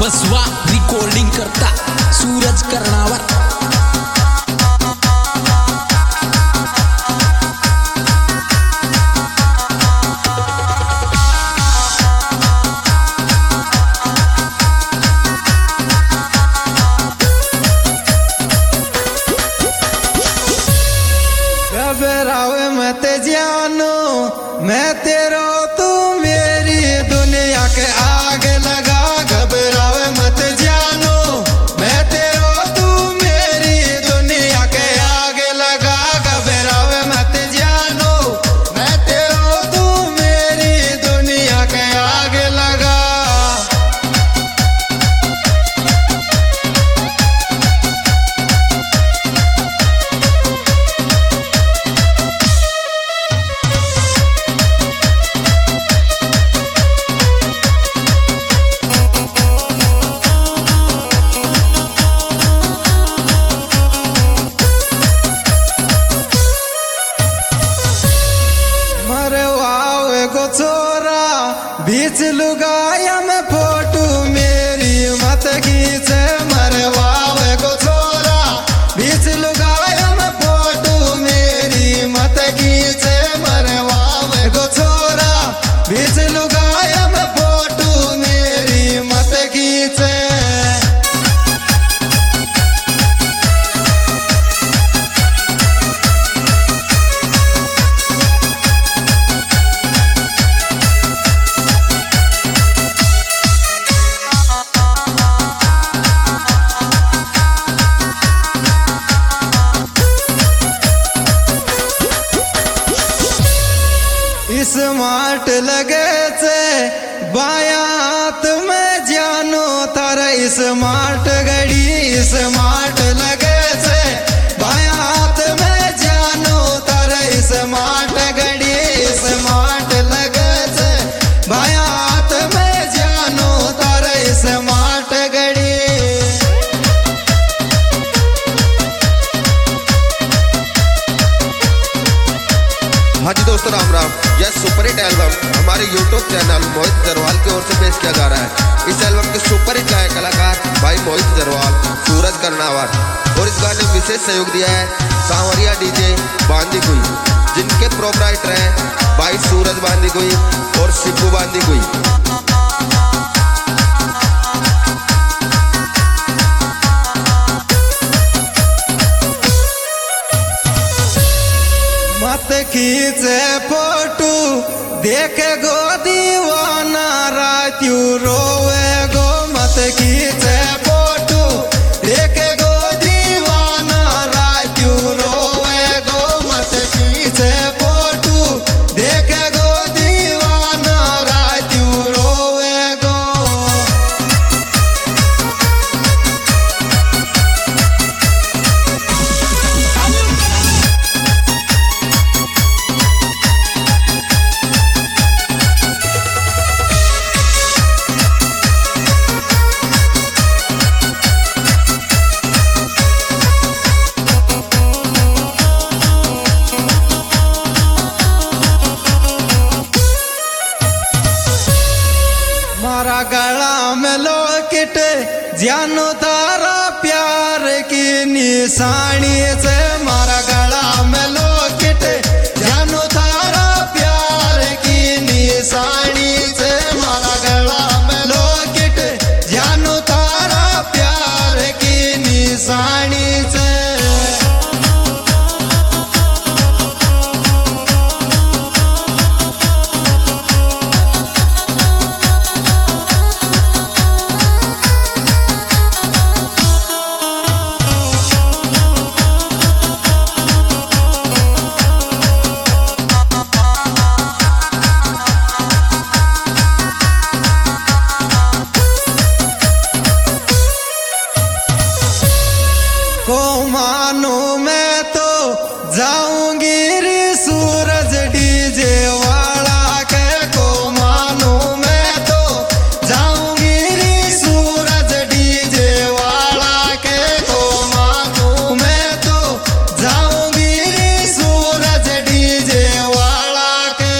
जसवा रिकॉर्डिंग करता सूरज कर्णावर। घबरावे मत जानो मैं तेरो तू मेरी दुनिया के आग लगा। घबरावे मत जानो मैं तेरो तू मेरी दुनिया के आग लगा। घबरावे मत जानो मैं तेरो तू मेरी दुनिया के आग लगा। छोरा बीच लुगाया में फोटो मेरी मत खींचे। मरवावे को छोरा बीच लुगाया में फोटो मेरी मत खींचे। मरवावे को छोरा बीच लुगाया में फोटो मेरी मत खींचे। स्मार्ट लगे से बाया हाथ में जानो तारा स्मार्ट घड़ी। स्मार्ट लगे से बाया हाथ में जानो तारा स्मार्ट घड़ी। स्मार्ट लगे से बाया हाथ में जानो तारा स्मार्ट घड़ी। हाँ जी दोस्तों, राम राम। यह सुपर हिट एल्बम हमारे यूट्यूब चैनल मोहित जरवाल की ओर से पेश किया जा रहा है। इस एल्बम के सुपर हिट गायक कलाकार भाई मोहित जरवाल, सूरज कर्णावर, और इस गाने में विशेष सहयोग दिया है सांवरिया डीजे बांदीकुई, जिनके प्रोपराइटर हैं भाई सूरज बांदीकुई और शिबू बांदीकुई। मत खींचे फोटो देखे गो दीवाना रात्यू रोवे गो। मत खींचे फोटो देखे गो दीवाना रात्यू रोवे गो। मत खींचे फोटो देखे गो दीवाना रात्यू रोवे गो। मारा गला में लॉकेट जानो तारा प्यार की निशानी से। मारा गला में लॉकेट जानो तारा प्यार की निशानी से। मारा गला में लॉकेट जानो तारा प्यार की निशानी से। को मानो मैं तो जाऊंगी रे सूरज डीजे वाला के। को मानो मैं तो जाऊंगी रे सूरज डीजे वाला के। को मानो मैं तो जाऊंगी रे सूरज डीजे वाला के।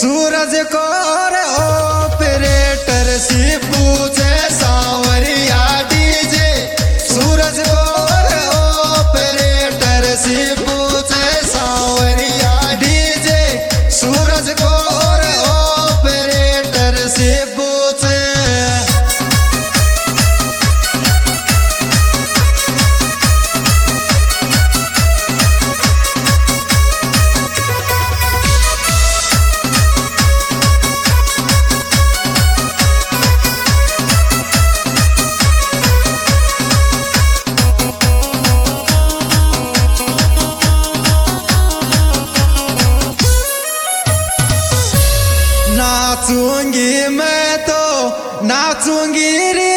सूरज को और ऑपरेटर शिबू से सांवरिया डीजे सूरज को और ऑपरेटर शिबू से सांवरिया डीजे सूरज को और ऑपरेटर शिबू से नाचूंगी मैं तो नाचूंगी रे